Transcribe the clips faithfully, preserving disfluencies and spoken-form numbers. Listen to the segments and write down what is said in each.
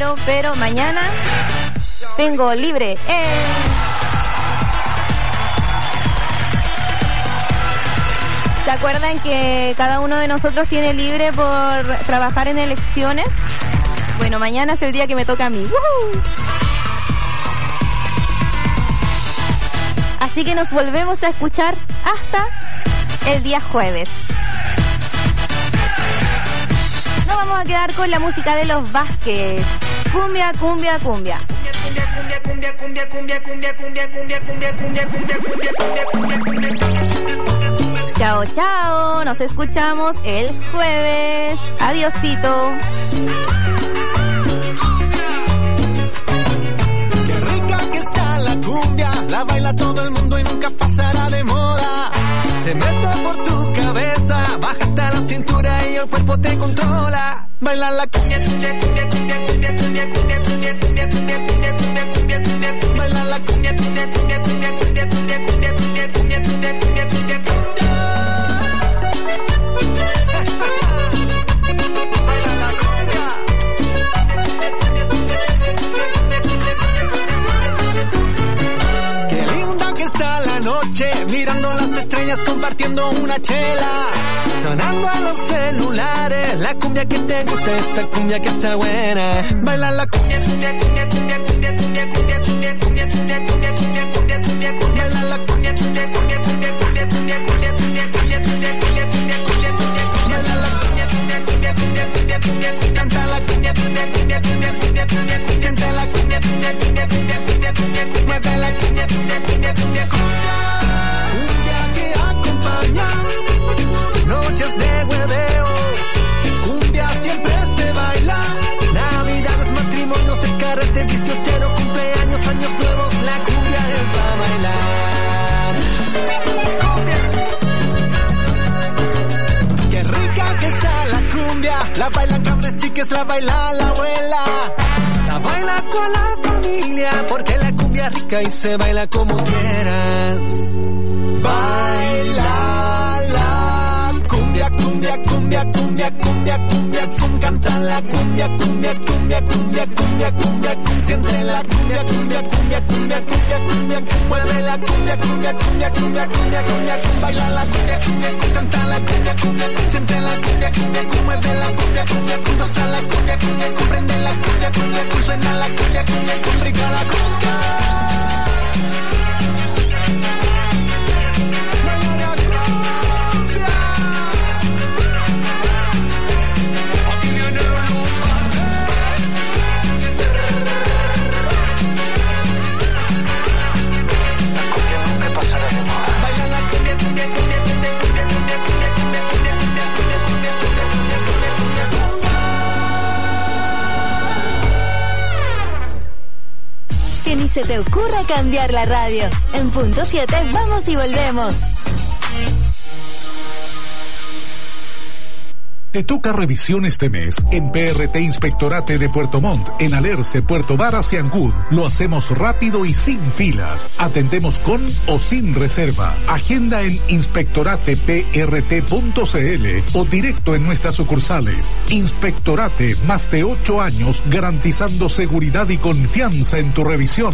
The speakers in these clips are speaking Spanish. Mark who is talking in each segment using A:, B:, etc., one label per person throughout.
A: Pero, pero mañana tengo libre. ¡Eh! ¿Se acuerdan que cada uno de nosotros tiene libre por trabajar en elecciones? Bueno, mañana es el día que me toca a mí. ¡Woohoo! Así que nos volvemos a escuchar hasta el día jueves. Nos vamos a quedar con la música de los Vázquez. Cumbia, cumbia, cumbia. Cumbia, cumbia, cumbia, cumbia, cumbia, cumbia, cumbia, cumbia, cumbia, cumbia, cumbia, cumbia, cumbia, cumbia. Chao, chao. Nos escuchamos el jueves. Adiosito.
B: Qué rica que está la cumbia. La baila todo el mundo y nunca pasará de moda. Se mete por tu cabeza, baja hasta la cintura y el cuerpo te controla. Baila la cumbia, cumbia, cumbia, cumbia, cumbia, cumbia, cumbia, cumbia, cumbia, cumbia, cumbia, cumbia, cumbia, cumbia. Baila la cumbia, cumbia, cumbia, cumbia, cumbia, cumbia, cumbia, cumbia, cumbia, cumbia, cumbia, cumbia, cumbia. Baila la cumbia. Qué linda que está la noche, mirando las estrellas, compartiendo una chela. Sonando a los celulares, la cumbia que te gusta, esta cumbia que está buena. Baila la cumbia, cumbia, cumbia, cumbia, cumbia, cumbia, cumbia, cumbia, cumbia, cumbia, cumbia, cumbia, cumbia, cumbia, cumbia. Baila la cumbia, cumbia, cumbia, cumbia, cumbia, cumbia, cumbia, cumbia, cumbia, cumbia, cumbia, cumbia, cumbia, cumbia. Baila la cumbia, cumbia, cumbia, cumbia, cumbia, cumbia, cumbia. Canta la cumbia, cumbia, cumbia, cumbia, cumbia, cumbia. Siente la cumbia, cumbia, cumbia, cumbia, cumbia, cumbia. Mueve la cumbia, cumbia, cumbia, cumbia, cumbia. Cumbia que acompaña noches de hueveo, cumbia siempre se baila, navidades, matrimonios, el carrete, bistotero, cumpleaños, años nuevos, la cumbia es para bailar. Cumbia. Qué rica que está la cumbia, la bailan cabres chiques, la baila la abuela, la baila con la familia, porque la cumbia es rica y se baila como quieras. Baila la cumbia, cumbia, cumbia, cumbia, cumbia, cumbia, cumbia, canta la cumbia, cumbia, cumbia, cumbia, cumbia, cumbia, siente la cumbia, cumbia, cumbia, cumbia, cumbia, cumbia, mueve la cumbia, cumbia, cumbia, cumbia, cumbia, cumbia, baila la cumbia, cumbia, canta la cumbia, cumbia, siente la cumbia, cumbia, mueve la cumbia, cumbia, goza la cumbia, cumbia, comprende la cumbia, cumbia, suena la cumbia, cumbia, rica la cumbia.
C: Que ni se te ocurra cambiar la radio. En punto siete vamos y volvemos.
D: Te toca revisión este mes en P R T Inspectorate de Puerto Montt, en Alerce, Puerto Varas y Ancud. Lo hacemos rápido y sin filas. Atendemos con o sin reserva. Agenda en inspectorate p r t punto c l o directo en nuestras sucursales. Inspectorate, más de ocho años garantizando seguridad y confianza en tu revisión.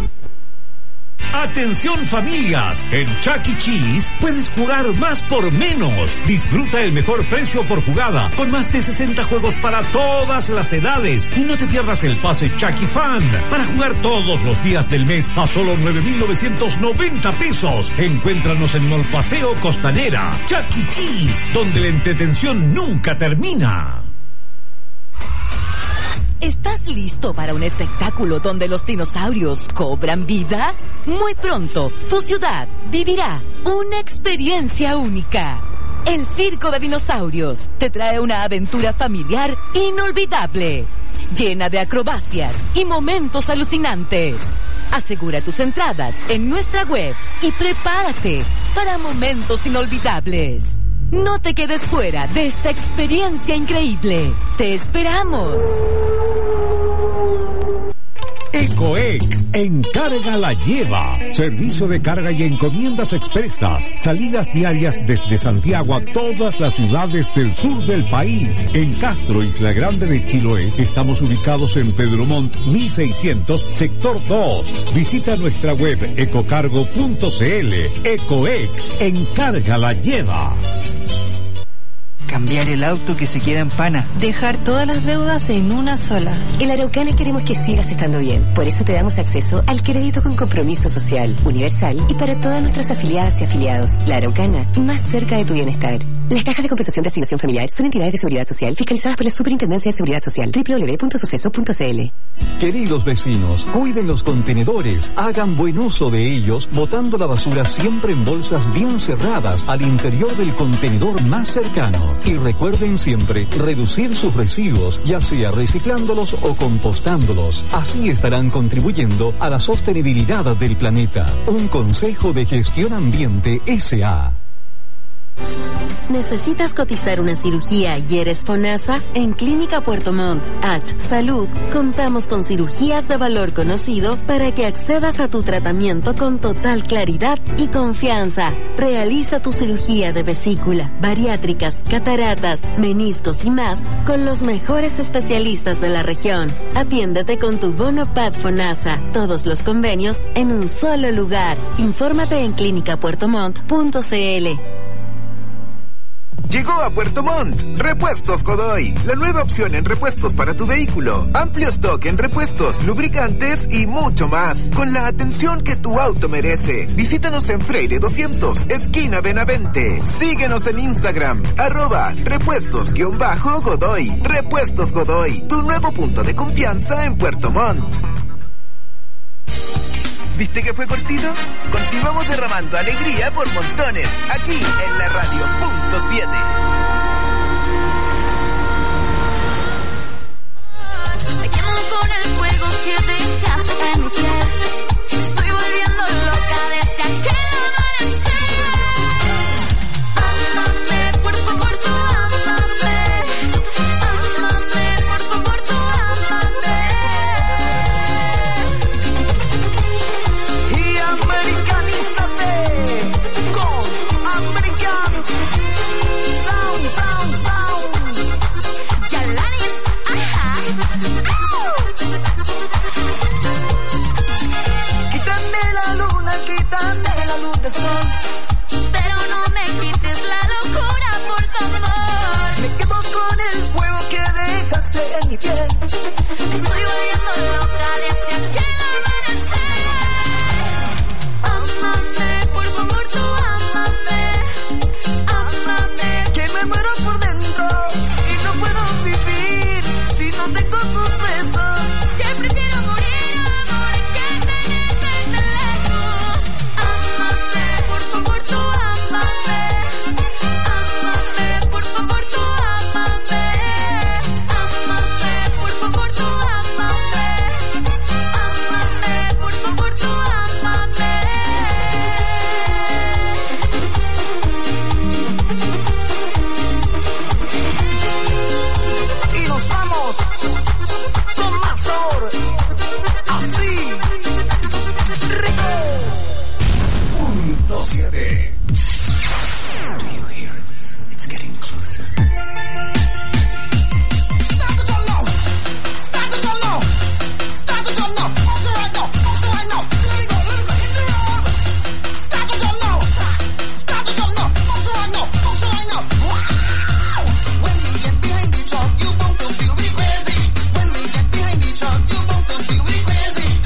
E: Atención familias, en Chuck E. Cheese puedes jugar más por menos. Disfruta el mejor precio por jugada, con más de sesenta juegos para todas las edades. Y no te pierdas el pase Chuck E. Fan, para jugar todos los días del mes a solo nueve mil novecientos noventa pesos. Encuéntranos en Mall Paseo Costanera. Chuck E. Cheese, donde la entretención nunca termina.
C: ¿Estás listo para un espectáculo donde los dinosaurios cobran vida? Muy pronto, tu ciudad vivirá una experiencia única. El Circo de Dinosaurios te trae una aventura familiar inolvidable, llena de acrobacias y momentos alucinantes. Asegura tus entradas en nuestra web y prepárate para momentos inolvidables. No te quedes fuera de esta experiencia increíble. ¡Te esperamos!
E: Ecoex, en Carga la Lleva. Servicio de carga y encomiendas expresas. Salidas diarias desde Santiago a todas las ciudades del sur del país. En Castro, Isla Grande de Chiloé, estamos ubicados en Pedro Montt mil seiscientos, sector dos. Visita nuestra web ecocargo punto cl. Ecoex, en Carga la Lleva.
F: Cambiar el auto que se queda en pana.
G: Dejar todas las deudas en una sola.
H: En La Araucana queremos que sigas estando bien. Por eso te damos acceso al crédito con compromiso social, universal y para todas nuestras afiliadas y afiliados. La Araucana, más cerca de tu bienestar. Las cajas de compensación de asignación familiar son entidades de seguridad social fiscalizadas por la Superintendencia de Seguridad Social. doble u doble u doble u punto suceso punto c l.
I: Queridos vecinos, cuiden los contenedores, hagan buen uso de ellos, botando la basura siempre en bolsas bien cerradas al interior del contenedor más cercano. Y recuerden siempre reducir sus residuos, ya sea reciclándolos o compostándolos. Así estarán contribuyendo a la sostenibilidad del planeta. Un consejo de Gestión Ambiente S A
J: ¿Necesitas cotizar una cirugía y eres FONASA? En Clínica Puerto Montt, H Salud, contamos con cirugías de valor conocido para que accedas a tu tratamiento con total claridad y confianza. Realiza tu cirugía de vesícula, bariátricas, cataratas, meniscos y más con los mejores especialistas de la región. Atiéndete con tu bono P A D FONASA. Todos los convenios en un solo lugar. Infórmate en clínica puerto montt punto c l.
K: Llegó a Puerto Montt Repuestos Godoy, la nueva opción en repuestos para tu vehículo. Amplio stock en repuestos, lubricantes y mucho más, con la atención que tu auto merece. Visítanos en Freire doscientos, esquina Benavente. Síguenos en Instagram, arroba repuestos-godoy. Repuestos Godoy, tu nuevo punto de confianza en Puerto Montt. ¿Viste que fue cortito? Continuamos derramando alegría por montones, aquí en la radio punto siete.
L: Me quemo con el fuego que dejaste en mi piel. Estoy volviendo loca desde aquel amanecer. Ámame, por favor, tú ámame. Ámame, por favor, tú ámame.
B: Y americanízate con americano. Sound, sound, sound.
L: Yalanis, ajá.
B: Quítame la luna, quítame la luz del sol.
L: Pero no me quites la locura por tu amor.
B: Me quedo con el fuego que dejaste en mi piel.
L: Estoy volviendo loca desde aquel amanecer. Ámame, por favor, tú ámame. Ámame.
B: Que me muero por dentro y no puedo vivir si no tengo tus besos.
L: Que prefiero morir, amor, que tenerte tan lejos. Ámame, por favor, tú ámame. Ámame, por favor, tú ámame. Ámame, por favor, tú ámame. Ámame, por favor, tú ámame.
B: Y nos vamos con más sabor. Así. Rico. Punto siete. Do you hear this? It's getting closer. Start to jump now. Start to jump now. Start to jump now. Also right now. Also right now. Let me go. Let me go. Hit the road. Start to jump now. Start to jump now. Also right now. Also right now. Wow. When we get behind the truck, you won't feel we crazy. When we get behind the truck, you won't feel we crazy.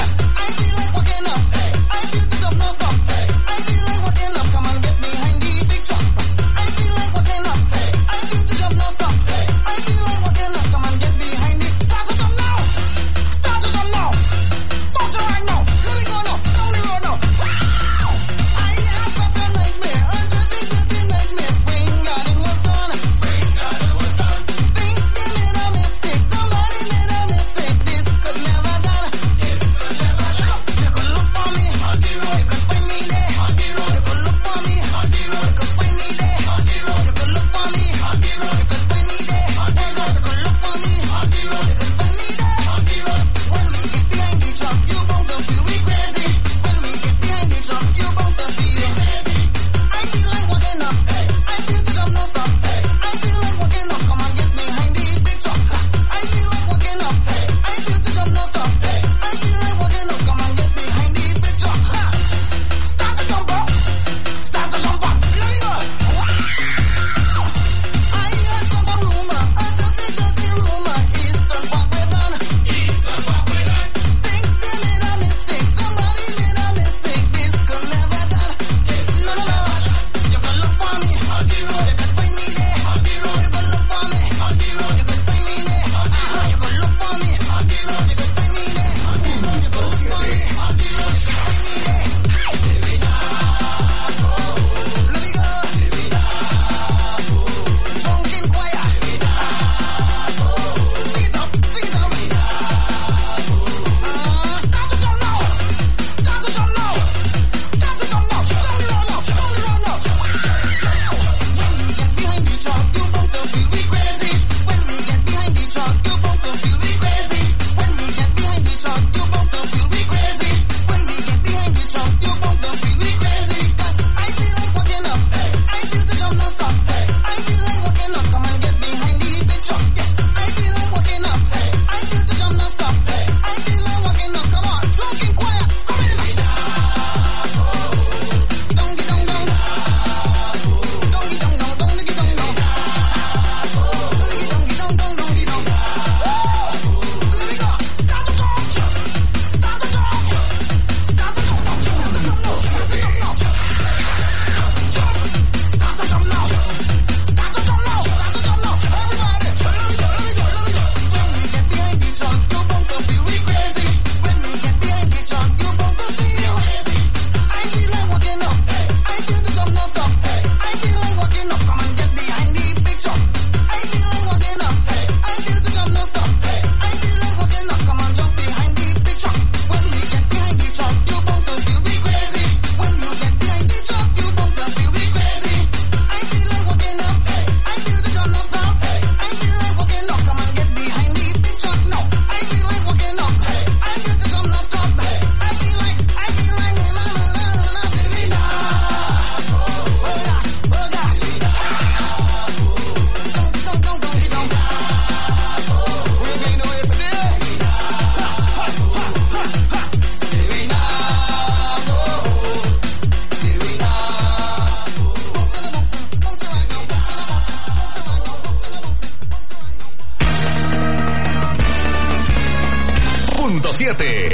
M: punto siete.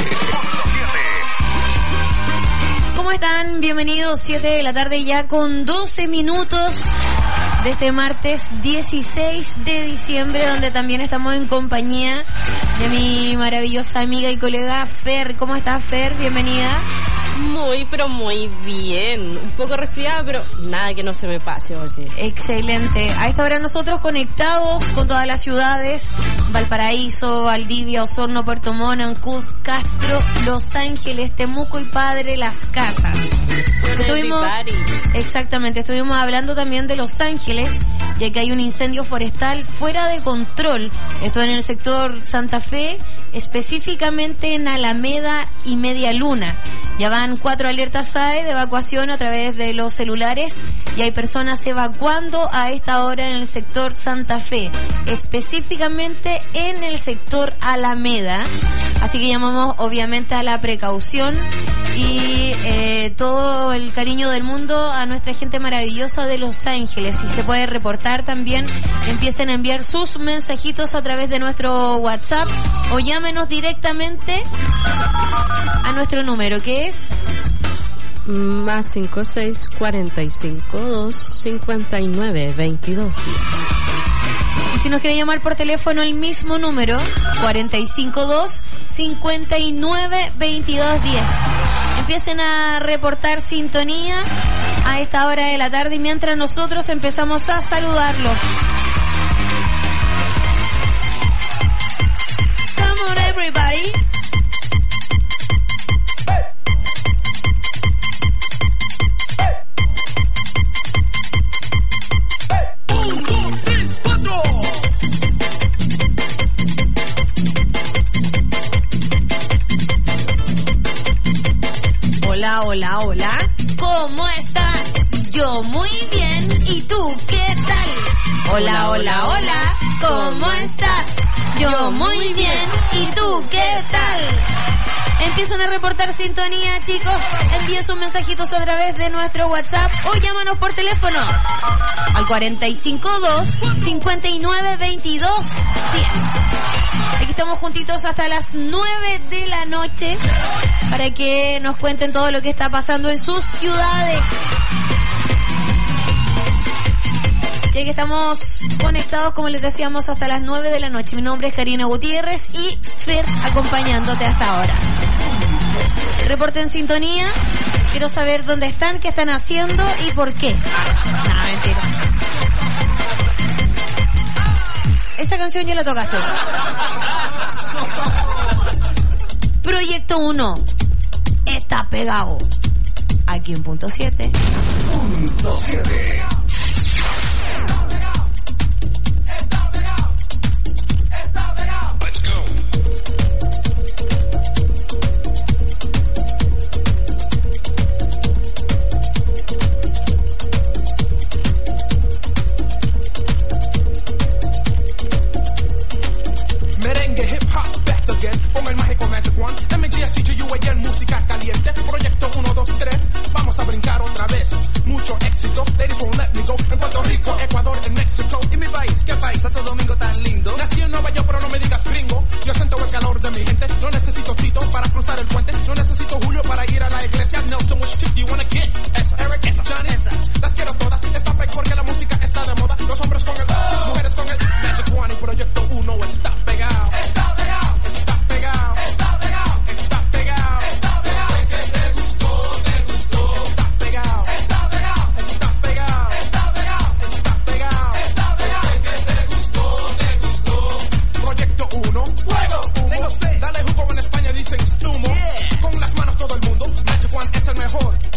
N: ¿Cómo están? Bienvenidos, siete de la tarde ya con doce minutos de este martes dieciséis de diciembre, donde también estamos en compañía de mi maravillosa amiga y colega Fer. ¿Cómo estás, Fer? Bienvenida.
O: Muy, pero muy bien. Un poco resfriada, pero nada que no se me pase, oye.
N: Excelente. A esta hora nosotros conectados con todas las ciudades: Valparaíso, Valdivia, Osorno, Puerto Montt, Ancud, Castro, Los Ángeles, Temuco y Padre Las Casas. Estuvimos, exactamente, estuvimos hablando también de Los Ángeles, ya que hay un incendio forestal fuera de control. Esto en el sector Santa Fe, específicamente en Alameda y Media Luna. Ya van cuatro alertas S A E de evacuación a través de los celulares y hay personas evacuando a esta hora en el sector Santa Fe, específicamente en el sector Alameda. Así que llamamos obviamente a la precaución y eh, todo el cariño del mundo a nuestra gente maravillosa de Los Ángeles. Si se puede reportar también, empiecen a enviar sus mensajitos a través de nuestro WhatsApp o llámenos directamente a nuestro número, que es
O: más cinco seis cuarenta y cinco dos cincuenta y nueve veintidós diez.
N: Y si nos quiere llamar por teléfono, el mismo número, cuarenta y cinco dos cincuenta y nueve veintidós diez. Empiecen a reportar sintonía a esta hora de la tarde y mientras nosotros empezamos a saludarlos. Come on, everybody. Hola, hola, hola. ¿Cómo estás? Yo muy bien. ¿Y tú qué tal? Hola, hola, hola. ¿Cómo estás? Yo muy bien. ¿Y tú qué tal? Empiezan a reportar sintonía, chicos. Envíen sus mensajitos a través de nuestro WhatsApp o llámanos por teléfono al cuarenta y cinco dos cincuenta y nueve veintidós diez. Aquí estamos juntitos hasta las nueve de la noche para que nos cuenten todo lo que está pasando en sus ciudades. Ya que estamos conectados, como les decíamos, hasta las nueve de la noche. Mi nombre es Karina Gutiérrez y Fer acompañándote hasta ahora. Reporten sintonía. Quiero saber dónde están, qué están haciendo y por qué. No, mentira. Esa canción ya la tocaste. Proyecto uno está pegado. Aquí en punto siete.
M: Punto siete.
P: Proyecto uno, dos, tres, vamos a brincar otra vez. Mucho éxito, ladies won't let me go. En Puerto Rico, Ecuador, en México. ¿Y mi país? ¿Qué país? Santo Domingo tan lindo. Nací en Nueva York, pero no me digas gringo. Yo siento el calor de mi gente. No necesito Tito para cruzar el puente. No necesito Julio para ir a la iglesia. Nelson, which chick do you wanna get? Esa, Eric, esa, Johnny, esa. Las quiero todas. Está fake porque la música está de moda. Los hombres con el, oh, mujeres con el Magic One. Y Proyecto uno está pegado. Está pegado. Está pegado. Está pegado. Está pegado. Está pegado. Que te gustó, te gustó. Está pegado. Está pegado. Está pegado. Está pegado. Está pegado. Está pegado. Que te gustó, te gustó. Proyecto uno. Fuego. Humo. Dale jugo en España dicen zumo. Yeah. Con las manos todo el mundo. Magic One es el mejor.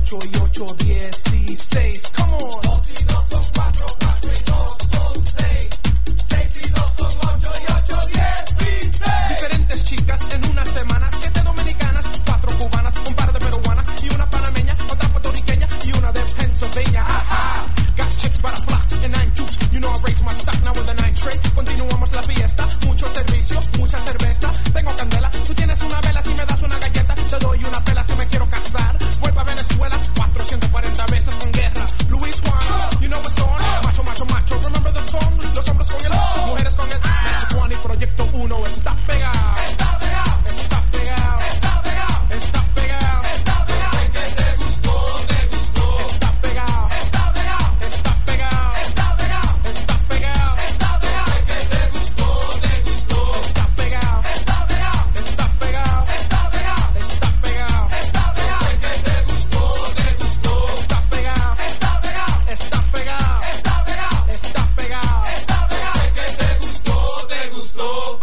P: ocho y ocho, dieciséis. Come on. Dos y dos son cuatro, cuatro y dos son seis. Seis y dos son ocho y ocho, dieciséis. Diferentes chicas en una semana, siete dominicanas, cuatro cubanas, un par de peruanas y una panameña, otra puertorriqueña y una de Pennsylvania. Ha, ha. Got chicks by the blocks and nine juice. You know I raise my stock now with the nine tray. Continuamos la fiesta, mucho servicio, mucha cerveza. Tengo candela, tú tienes una vela, si me das una galleta, te doy una pela si me quiero casar. Vuelvo a Venezuela, cuatrocientas cuarenta veces con guerra. Luis Juan, you know what's on. Macho, macho, macho, remember the song. Los hombres con el, mujeres con el. Macho Juan y Proyecto uno está pegado. Está pegado, está pegado, está pegado, está pegado, está pegado. Sé que te gustó, te gustó. Está pegado, está pegado, está pegado, está pegado, está pegado, está pegado. Sé que te gustó, te gustó. Está pegado, está pegado, está pegado, está pegado, está pegado, está pegado. Sé que te gustó, te gustó. Está pegado, está pegado, está pegado, está pegado, está pegado, está pegado. Sé que te gustó, te gustó. Uh.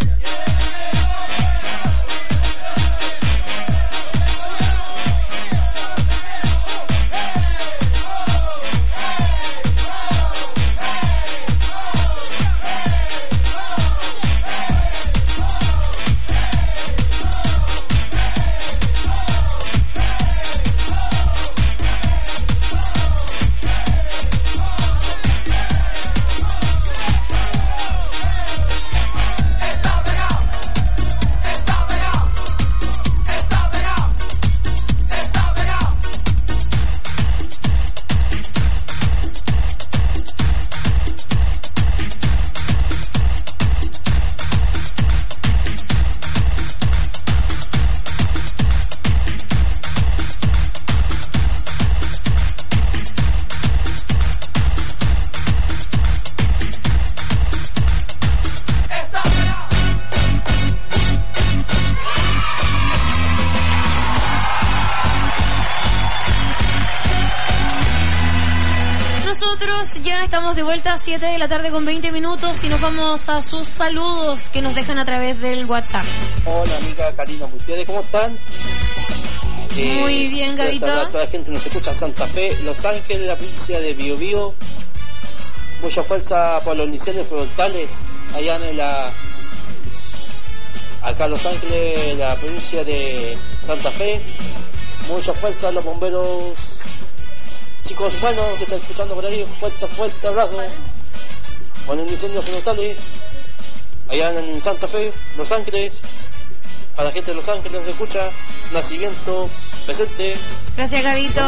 N: Nosotros ya estamos de vuelta a siete de la tarde con veinte minutos y nos vamos a sus saludos que nos dejan a través del WhatsApp.
Q: Hola amiga Karina Gutiérrez, ¿cómo están?
N: Muy eh, bien, Gavito.
Q: A toda la gente nos escucha en Santa Fe, Los Ángeles, la provincia de Biobío. Mucha fuerza por los incendios frontales allá en la... Acá en Los Ángeles, la provincia de Santa Fe. Mucha fuerza a los bomberos. Chicos, bueno, que están escuchando por ahí, fuerte, fuerte abrazo. Con los incendios frontales allá en Santa Fe, Los Ángeles. Para la gente de Los Ángeles nos escucha. Nacimiento, presente.
N: Gracias, Gavito.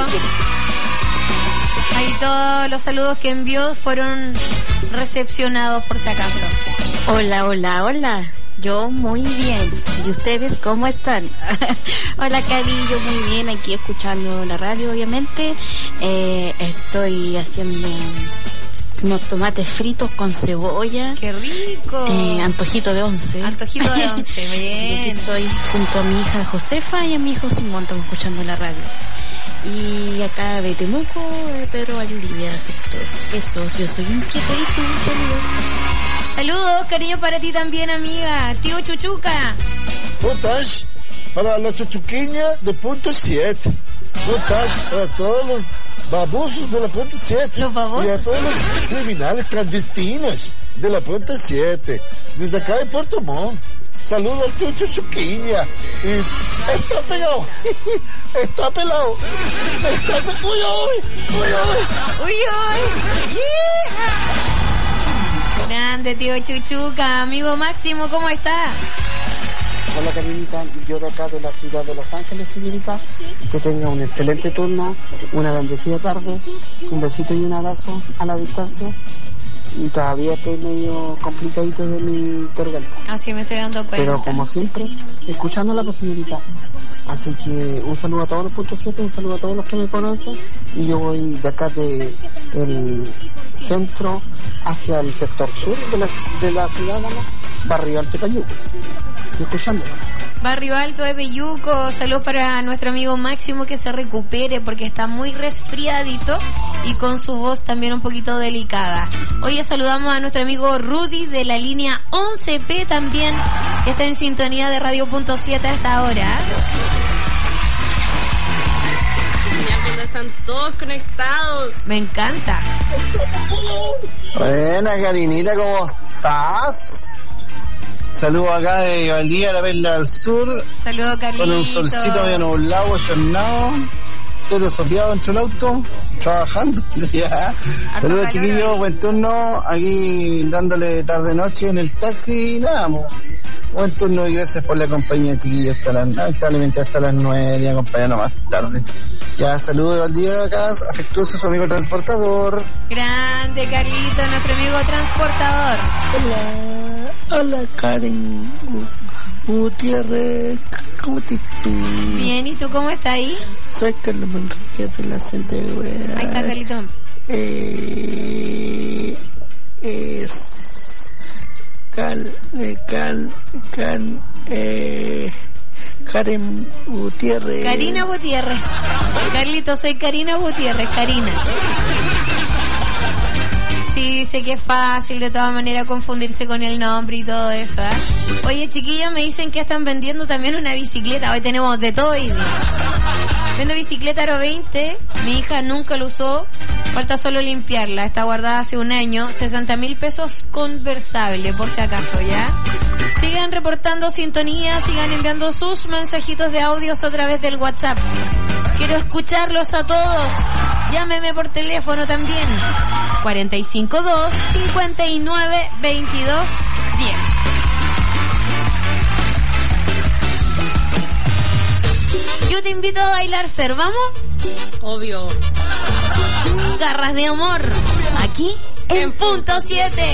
N: Ahí todos los saludos que envió fueron recepcionados por si acaso.
R: Hola, hola, hola. Yo muy bien. ¿Y ustedes cómo están? Hola, Cari, yo muy bien, aquí escuchando la radio, obviamente. Eh, estoy haciendo unos tomates fritos con cebolla.
N: ¡Qué rico!
R: Eh, antojito de once.
N: Antojito de once, bien.
R: Sí, aquí estoy junto a mi hija Josefa y a mi hijo Simón, estamos escuchando la radio. Y acá de Temuco, de Pedro Valdivia, sector. Eso, yo soy un siete y tú, saludos.
N: Saludos, cariño para ti también, amiga. Tío Chuchuca.
S: Votage para la chuchuquiña de punto siete. Votage para todos los babosos de la punto siete.
N: Los babosos.
S: Y a todos los criminales clandestinos de la punto siete. Desde acá de Puerto Montt. Saludos al tío Chuchuquiña. Y está pegado. Está pelado. Está pelado. Uy, uy, uy, uy.
N: Uy, uy. Yeah. Grande, tío Chuchuca. Amigo Máximo, ¿cómo está?
T: Hola, Karinita. Yo de acá de la ciudad de Los Ángeles, señorita. Que tenga un excelente turno, una bendecida tarde, un besito y un abrazo a la distancia. Y todavía estoy medio complicadito de mi garganta.
N: Así me estoy dando cuenta.
T: Pero como siempre, escuchándola, pues, señorita. Así que un saludo a todos los puntos siete, un saludo a todos los que me conocen. Y yo voy de acá de el centro hacia el sector sur de la, de la ciudad, ¿no? Barrio Alto de Payuco. Estoy escuchándola.
N: Barrio Alto de Peyuco, saludos para nuestro amigo Máximo, que se recupere porque está muy resfriadito y con su voz también un poquito delicada. Hoy saludamos a nuestro amigo Rudy de la línea once P también, que está en sintonía de Radio Punto siete a esta hora.
O: están todos conectados.
N: Me encanta.
U: Buena, Karinita, ¿cómo estás? Saludos acá de Valdivia, la Perla del Sur.
N: Saludos, Carlito.
U: Con un solcito medio nublado, chornado. Todo sopeado dentro del auto, trabajando. Ya. Saludos, chiquillos, buen turno. Aquí dándole tarde-noche en el taxi. Nada, mo. Buen turno y gracias por la compañía, chiquillos. Hasta las, lamentablemente hasta las nueve, ya acompañando más tarde. Ya, saludos de Valdivia acá, afectuoso su amigo transportador.
N: Grande, Carlito, nuestro amigo transportador.
V: Hola, hola, Karen Gutiérrez, ¿cómo estás tú?
N: Bien, ¿y tú cómo estás ahí?
V: Soy Carlos Manrique de la Centeguera.
N: Ahí está, Carlito.
V: Eh, es... Cal... Eh, cal... Cal... Eh... Karen Gutiérrez.
N: Karina Gutiérrez. Carlito, soy Karina Gutiérrez, Karina. Sí, sé que es fácil de todas maneras confundirse con el nombre y todo eso, ¿eh? Oye, chiquillos, me dicen que están vendiendo también una bicicleta. Hoy tenemos de todo hoy día. Vendo bicicleta Aro veinte. Mi hija nunca lo usó. Falta solo limpiarla. Está guardada hace un año. sesenta mil pesos conversable, por si acaso, ¿ya? Sigan reportando sintonía, sigan enviando sus mensajitos de audios a través del WhatsApp. Quiero escucharlos a todos. Llámeme por teléfono también. cuatro cinco dos, cinco nueve, veintidós, diez. Yo te invito a bailar, Fer, ¿vamos?
O: Obvio.
N: Garras de amor. Aquí en punto siete.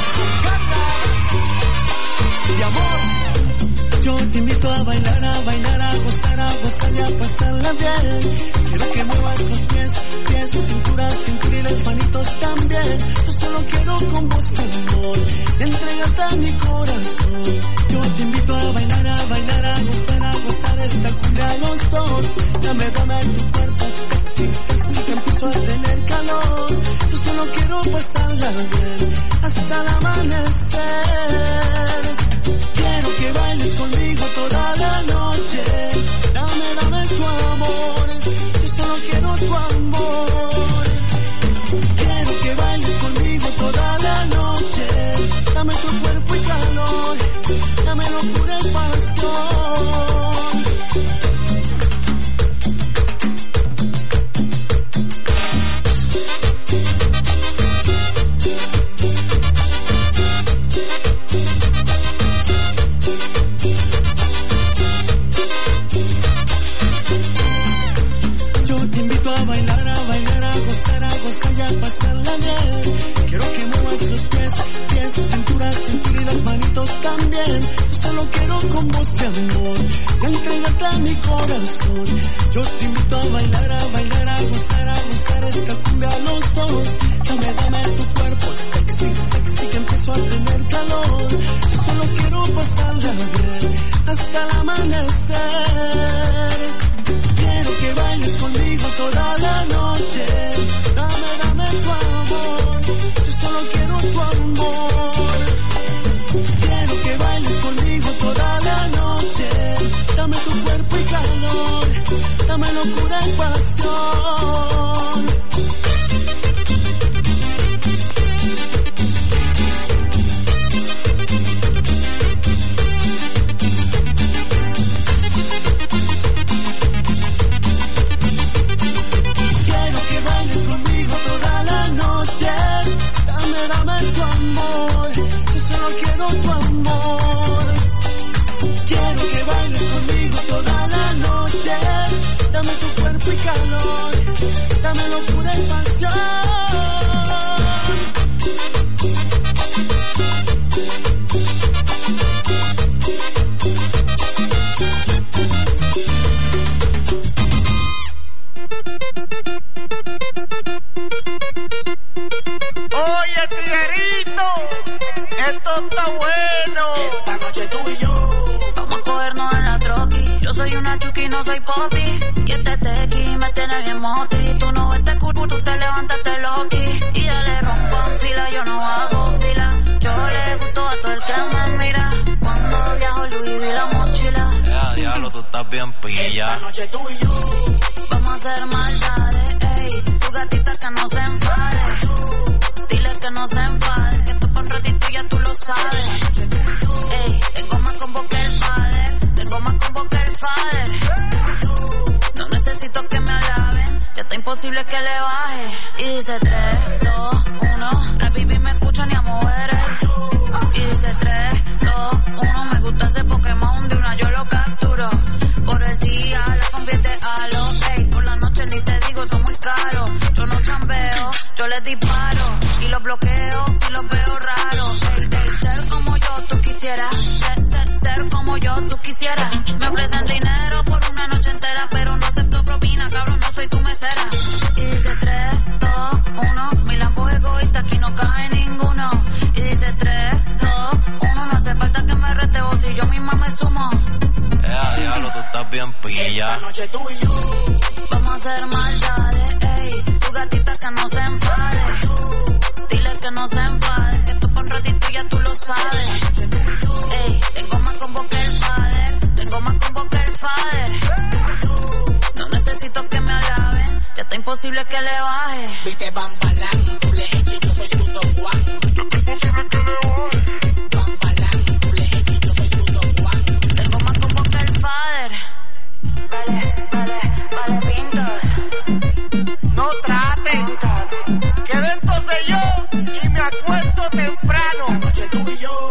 B: De amor. Yo te invito a bailar, a bailar, a gozar, a gozar y a pasarla bien. Quiero que muevas los pies, pies, cintura, cintura y las manitos también. Yo solo quiero con vos tu amor y entregarte a mi corazón. Yo te invito a bailar, a bailar, a gozar, a gozar esta cumbia a los dos. Dame, dame tu cuerpo sexy, sexy que empiezo a tener calor. Yo solo quiero pasarla bien hasta el amanecer. Quiero que bailes conmigo toda la noche. Dame, dame tu amor. Yo solo quiero tu amor. Quiero que bailes conmigo toda la noche. Dame tu cuerpo y calor. Dame locura y pasión. Pasarla bien. Quiero que muevas los pies, pies, cintura, cintura y las manitos también. Yo solo quiero con vos mi amor y entregarte a mi corazón. Yo te invito a bailar, a bailar, a gozar, a gozar esta cumbia a los dos. Dame, dame tu cuerpo sexy, sexy que empiezo a tener calor. Yo solo quiero pasarla bien hasta el amanecer. Quiero que bailes conmigo toda la noche. Dame, dame tu amor. Yo solo quiero tu amor. Quiero que bailes conmigo toda la noche. Dame tu cuerpo y calor. Dame locura y pasión. Dame tu cuerpo y calor, dame locura y pasión. Oye, tiguerito, esto está bueno. Esta noche tú y yo
L: vamos a cogernos en la troqui. Yo soy una chuki, no soy popi. Y este tequi me tiene bien moti. Tú no ves este culo, tú te levantaste loqui. Y ya le rompo en fila, yo no hago fila. Yo le gusto a todo el que me mira. Cuando viajo Louis vi la mochila.
B: Ya, diablo, tú estás bien pilla. Esta noche tú y yo
L: vamos a hacer maldades. imposible que le baje. Y dice tres, dos, uno. La baby me escucha ni a mover el. Y dice tres, dos, uno. Me gusta ese Pokémon, de una yo lo capturo. Por el día la convierte a lo. Ey, por la noche ni te digo, son muy caros. Yo no chambeo, yo les disparo. Y los bloqueo si los veo raros. Ey, ey, ser como yo tú quisieras. Ser, ser, ser como yo tú quisieras. Me ofrecen dinero por una noche entera, pero no acepto propina, cabrón, no soy tu mesera. Y dice tres, dos, uno. Mi lampo es egoísta, aquí no cae ninguno. Y dice tres, dos, uno. No hace falta que me rete vos si yo misma me sumo.
B: Eh, diablo, tú estás bien pilla.
L: Esta noche tú y yo vamos a hacer maldades, ey. Tu gatita que no se enfade. Dile que no se enfade, que esto por un ratito ya tú lo sabes. Ey, tengo más combo que el father. Tengo más combo que el father. No necesito que me alaben, ya está imposible que le baje.
A: Viste Bambalán, tú le eches, yo soy su Don Juan. Ya está imposible que le baje. Bambalán, tú le eches, yo soy su Don Juan.
L: Tengo más combo que el father. Vale, vale, vale, pintos.
A: No traten, que dentro sé yo y me acuesto temprano. La noche tú y yo.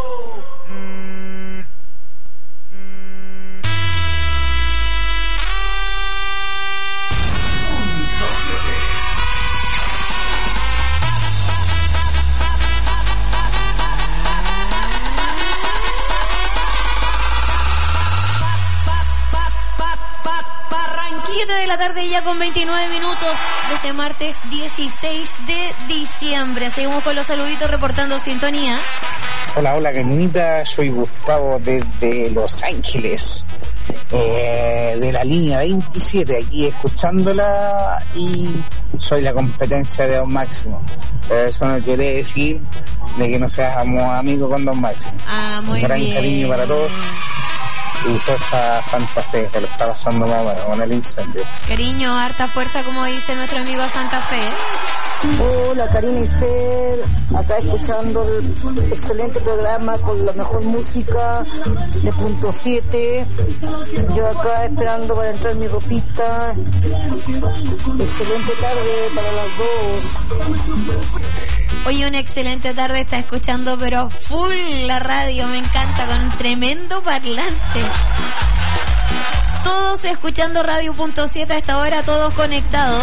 N: siete de la tarde ya con veintinueve minutos de este martes dieciséis de diciembre. Seguimos con los saluditos reportando sintonía.
U: Hola, hola, Caminita, soy Gustavo desde Los Ángeles, eh, de la línea veintisiete, aquí escuchándola, y soy la competencia de Don Máximo, pero eso no quiere decir de que no seamos amigos con Don Máximo.
N: Ah, muy
U: Un gran
N: bien.
U: cariño para todos. Y fuerza Santa Fe, que lo está pasando más bueno con el incendio.
N: Cariño, harta fuerza, como dice nuestro amigo Santa Fe.
D: Hola, Karina y Fer, acá escuchando el excelente programa con la mejor música de punto siete. Yo acá esperando para entrar mi ropita. Excelente tarde para las dos.
N: Hoy una excelente tarde, está escuchando pero full la radio, me encanta, con un tremendo parlante. Todos escuchando radio punto siete a esta hora, todos conectados.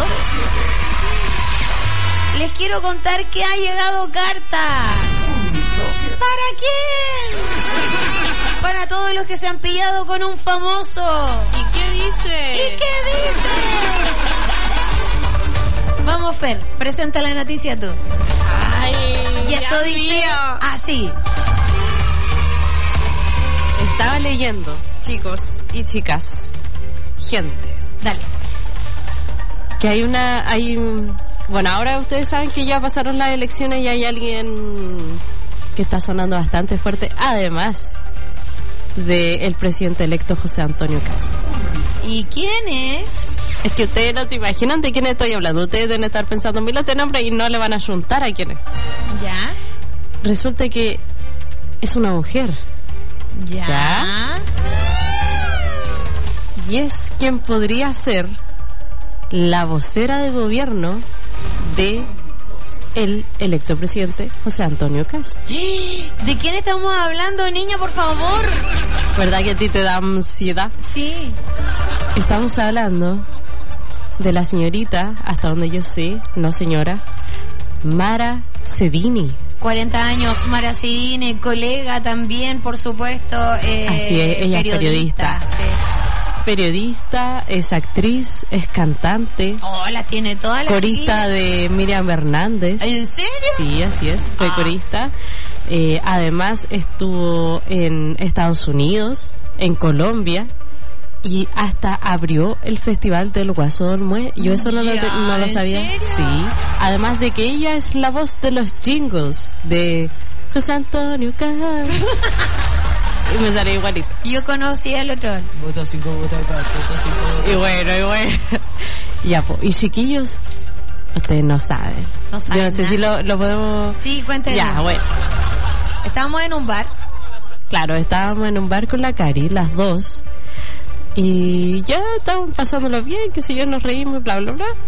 N: Les quiero contar que ha llegado carta. ¿Para quién? Para todos los que se han pillado con un famoso.
O: ¿Y qué dice?
N: ¿Y qué dice? Vamos, Fer, presenta la noticia tú.
O: Ay,
N: y esto
O: Dios
N: dice
O: mío.
N: así.
O: Estaba leyendo, chicos y chicas, gente.
N: Dale.
O: Que hay una, hay, bueno, ahora ustedes saben que ya pasaron las elecciones y hay alguien que está sonando bastante fuerte, además del presidente electo José Antonio Castro.
N: ¿Y quién es?
O: Es que ustedes no se imaginan de quién estoy hablando. Ustedes deben estar pensando en miles de nombres y no le van a juntar a quién es.
N: ¿Ya?
O: Resulta que es una mujer.
N: ¿Ya?
O: ¿Ya? Y es quien podría ser la vocera de gobierno de el electo presidente José Antonio Castro.
N: ¿De quién estamos hablando, niña, por favor?
O: ¿Verdad que a ti te da ansiedad?
N: Sí.
O: Estamos hablando de la señorita, hasta donde yo sé, no señora, Mara Cedini.
N: cuarenta años, Mara Cedini, colega también, por supuesto. Eh,
O: Así es, ella
N: periodista,
O: es periodista.
N: Sí.
O: Periodista, es actriz, es cantante.
N: Oh, la tiene toda la
O: corista
N: chiquilla.
O: de Miriam Hernández.
N: ¿En serio?
O: Sí, así es, fue
N: Ah.
O: corista. Eh, además estuvo en Estados Unidos, en Colombia, y hasta abrió el festival del Guaso Dolmue. Yo eso no,
N: Ya,
O: lo, no lo
N: ¿en
O: sabía.
N: serio?
O: Sí, además de que ella es la voz de los jingles de José Antonio Castro. Y me salió igualito.
N: Yo conocí al otro.
W: Vota cinco, vota acá, vota cinco.
O: Y bueno, y bueno. Ya, po. Y chiquillos, ustedes no saben.
N: No saben
O: Yo no sé
N: nada.
O: si lo, lo podemos...
N: Sí, cuéntenos.
O: Ya, bueno.
N: Estábamos en un bar.
O: Claro, estábamos en un bar con la Cari, las dos. Y ya estábamos pasándolo bien, qué sé yo, nos reímos, bla, bla, bla.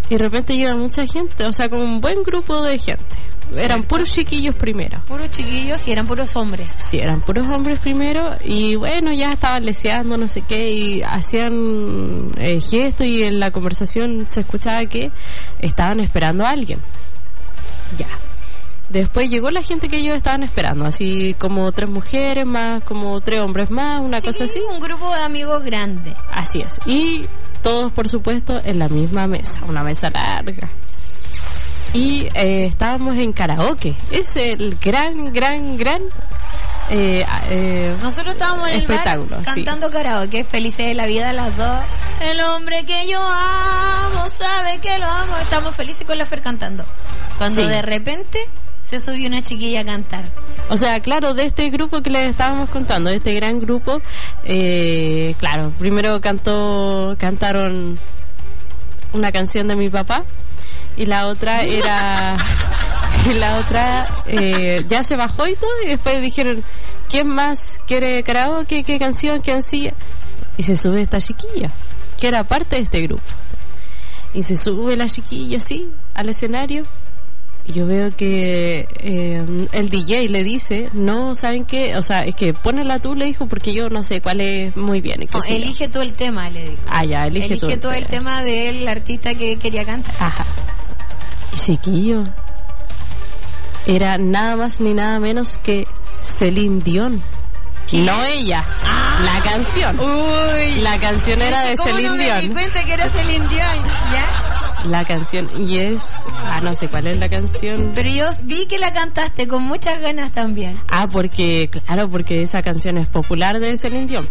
O: y de repente llega mucha gente, o sea, como un buen grupo de gente. Eran puros chiquillos primero.
N: Puros chiquillos y eran puros hombres.
O: Sí, eran puros hombres primero. Y bueno, ya estaban leseando, no sé qué, y hacían eh, gestos, y en la conversación se escuchaba que estaban esperando a alguien. Ya. Después llegó la gente que ellos estaban esperando, así como tres mujeres más, como tres hombres más, una
N: sí,
O: cosa así.
N: Un grupo de amigos grande.
O: Así es. Y todos, por supuesto, en la misma mesa, una mesa larga. Y eh, estábamos en karaoke. Es el gran, gran, gran eh, eh,
N: nosotros estábamos en
O: espectáculo,
N: el bar
O: sí.
N: cantando karaoke, felices de la vida las dos. El hombre que yo amo sabe que lo amo. Estamos felices con la Fer cantando. Cuando
O: Sí.
N: de repente se subió una chiquilla a cantar.
O: O sea, claro, de este grupo que les estábamos contando, de este gran grupo, eh, claro, primero cantó, cantaron una canción de mi papá. Y la otra era y la otra eh, ya se bajó y todo, y después dijeron, ¿quién más quiere karaoke? ¿Qué canción? ¿Qué ansía? Y se sube esta chiquilla, que era parte de este grupo. Y se sube la chiquilla así al escenario, y yo veo que eh, el D J le dice, no, ¿saben qué? O sea, es que ponela tú, le dijo, porque yo no sé cuál es muy bien. Y qué
N: No,
O: sé yo.
N: elige tú el tema, le dijo.
O: Ah, ya, elige,
N: Elige
O: tú
N: tú el tema del artista que quería cantar.
O: Ajá. Chiquillo, era nada más ni nada menos que Celine Dion.
N: ¿Qué?
O: No ella,
N: Ah.
O: la canción.
N: Uy,
O: la canción era de
N: ¿cómo
O: Celine
N: no me
O: Dion.
N: di cuenta que era Celine Dion? ¿Ya?
O: La canción, y es, ah, no sé cuál es la canción.
N: Pero yo vi que la cantaste con muchas ganas también.
O: Ah, porque, claro, porque esa canción es popular de Celine Dion.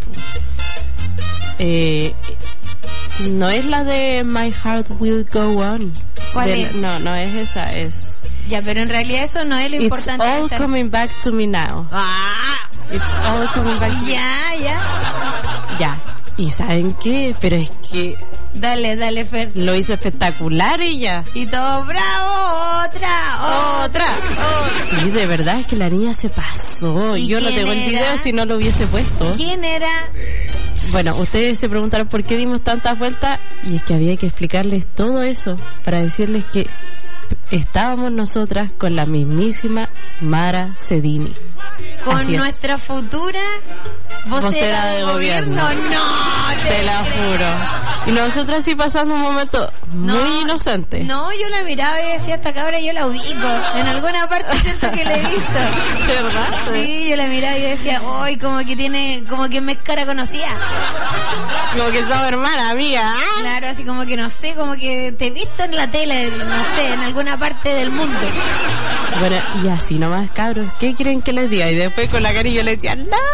O: Eh, no es la de My Heart Will Go On.
N: ¿Cuál
O: De-
N: es?
O: No, no es esa, es...
N: Ya, pero en realidad eso no es lo
O: It's
N: importante. de
O: all
N: esta-
O: coming back to me now.
N: Ah,
O: It's all coming back to me.
N: ya, ya.
O: Ya. ¿Y saben qué? Pero es que
N: Dale, dale, Fer.
O: lo hizo espectacular ella.
N: Y todo, bravo, otra, otra.
O: Sí, de verdad es que la niña se pasó.
N: ¿Y
O: Yo no
N: quién
O: tengo el
N: era?
O: video si no lo hubiese puesto.
N: ¿Quién era?
O: Bueno, ustedes se preguntaron por qué dimos tantas vueltas, y es que había que explicarles todo eso para decirles que estábamos nosotras con la mismísima Mara Cedini.
N: Con
O: Así es.
N: nuestra futura vocera,
O: Vocera
N: de
O: de
N: gobierno.
O: gobierno.
N: No,
O: Te la juro. Y nosotras sí pasando un momento muy
N: No,
O: inocente.
N: No, yo la miraba y decía, esta cabra yo la ubico. En alguna parte siento que la he visto.
O: ¿Verdad?
N: Sí, yo la miraba y decía, uy, como que tiene, como que me es cara conocida.
O: Como que somos hermanas, amiga. ¿ah?
N: Claro, así como que no sé, como que te he visto en la tele, no sé, en alguna parte del mundo.
O: Bueno, y así nomás, cabros. ¿Qué quieren que les diga? Y después con la cara yo le decía, no, mira,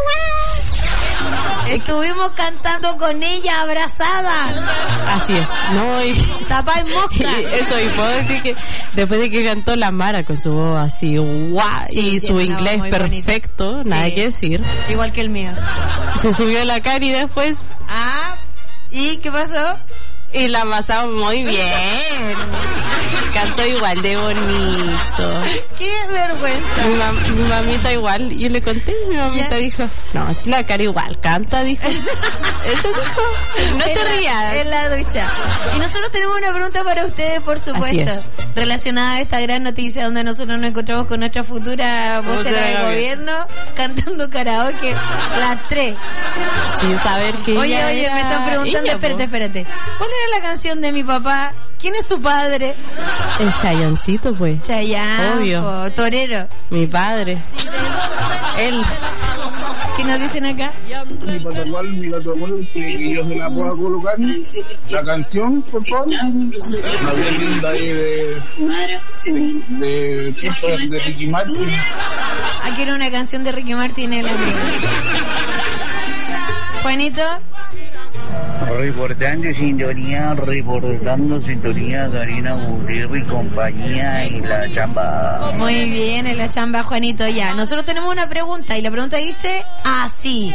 O: weón.
N: Estuvimos cantando con ella abrazada.
O: Así es, no, y...
N: Tapa en mosca.
O: y eso, y puedo decir que después de que cantó la Mara con su voz así, guau,
N: Sí,
O: y
N: tiene
O: su
N: una voz
O: inglés
N: muy
O: perfecto,
N: bonita.
O: nada
N: Sí.
O: que decir,
N: Igual que el mío.
O: se subió a la cara y después...
N: Ah, ¿y qué pasó?
O: Y la pasamos muy bien. Cantó igual de bonito.
N: Qué vergüenza.
O: Mi, mam- mi mamita igual. Yo le conté y mi mamita
N: ¿Ya?
O: dijo, no, es la cara igual, canta, dijo. Eso dijo. No te
N: En la-
O: rías.
N: En la ducha. Y nosotros tenemos una pregunta para ustedes, por supuesto.
O: es.
N: Relacionada a esta gran noticia donde nosotros nos encontramos con nuestra futura vocera
O: Vocera
N: de
O: de
N: gobierno cantando karaoke, las tres.
O: Sin saber que
N: Oye,
O: ella
N: oye,
O: era
N: me están preguntando,
O: ella,
N: espérate,
O: po.
N: espérate. ¿Cuál era la canción de mi papá? ¿Quién es su padre?
O: El Chayancito, pues.
N: Chayanne,
O: Obvio.
N: po, torero.
O: Mi padre. Él.
N: ¿Qué nos dicen acá?
U: Mi protocolo, mi protocolo, que yo se la pueda colocar. La canción, por favor. Una bien linda ahí de. de. de, de Ricky Martin.
N: Aquí era una canción de Ricky Martin, el amigo. Juanito.
C: Reportando sintonía, reportando sintonía, Karina Gutiérrez y compañía y la chamba.
N: Muy bien, en la chamba, Juanito, ya. Nosotros tenemos una pregunta y la pregunta dice así.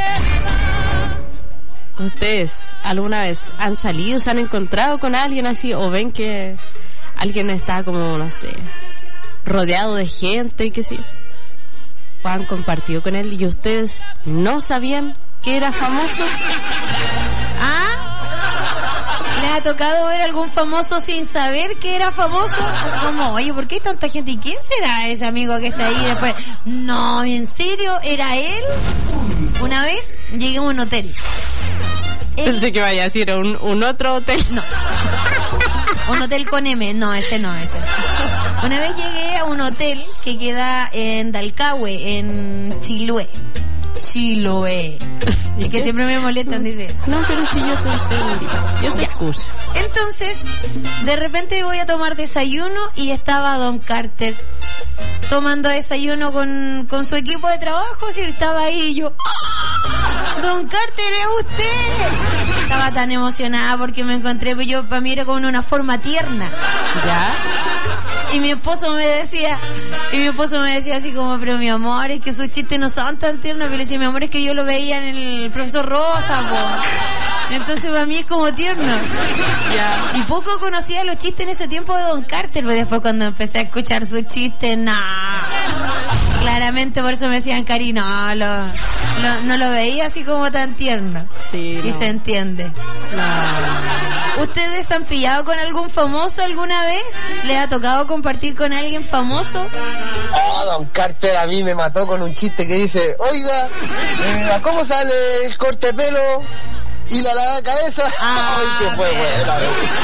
O: ¿Ustedes alguna vez han salido, se han encontrado con alguien así o ven que alguien está como, no sé, rodeado de gente, qué sé yo? ¿O han compartido con él y ustedes no sabían que era famoso?
N: ¿Ah? ha tocado ver algún famoso sin saber que era famoso? Así como, oye, ¿por qué hay tanta gente? ¿Y quién será ese amigo que está ahí? Después, no, ¿en serio? ¿Era él? Una vez llegué a un hotel. Él...
O: Pensé que vaya a decir un, un otro hotel.
N: No. Un hotel con M. No, ese no, ese. Una vez llegué a un hotel que queda en Dalcahue, en Chiloé. Chiloé. Y que siempre me molestan, dice.
O: No, pero si yo te entendí. Yo te escucho.
N: Entonces, de repente voy a tomar desayuno y estaba Don Carter tomando desayuno con, con su equipo de trabajo. Y estaba ahí y yo, ¡ah! Don Carter, ¿es usted? Estaba tan emocionada porque me encontré, pues yo para mí era como una forma tierna.
O: ¿Ya?
N: Y mi esposo me decía, y mi esposo me decía así como, pero mi amor, es que sus chistes no son tan tiernos. Pero le decía, mi amor, es que yo lo veía en el profesor Rosa, po. Entonces para mí es como tierno.
O: Ya.
N: Y poco conocía los chistes en ese tiempo de Don Carter, pero después cuando empecé a escuchar sus chistes, no. Claramente por eso me decían, Cari, no, lo, lo, no lo veía así como tan tierno.
O: Sí,
N: y
O: no.
N: se entiende.
O: No.
N: ¿Ustedes han pillado con algún famoso alguna vez? ¿Les ha tocado compartir con alguien famoso?
U: Oh, Don Carter a mí me mató con un chiste que dice, oiga, eh, ¿cómo sale el corte de pelo y la lavada de cabeza?
N: Ah,
U: Ay, que fue buena.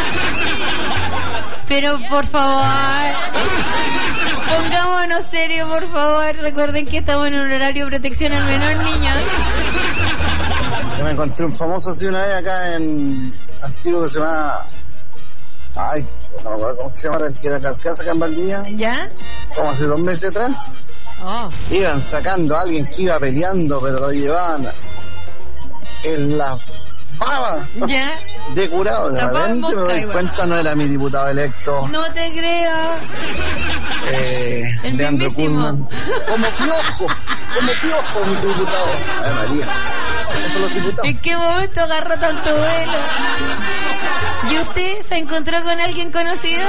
N: Pero por favor, pongámonos serio, por favor. Recuerden que estamos en un horario de protección al menor, niños.
U: Yo me encontré un famoso así una vez acá en Antiguo que se llama... Ay, no me acuerdo cómo se llama, el que era Cascasa acá en Valdivia.
N: ¿Ya?
U: Como hace dos meses atrás.
N: Oh.
U: Iban sacando a alguien que iba peleando, pero lo llevaban en la baba.
N: ¿Ya?
U: De curado. De repente me doy cuenta, no era mi diputado electo.
N: No te creo.
U: Eh,
N: El
U: Leandro
N: mismísimo.
U: Kuhlman. Como piojo, como piojo mi diputado. Ay, María. Esos son los diputados.
N: ¿En qué momento agarró tanto vuelo? ¿Y usted se encontró con alguien conocido?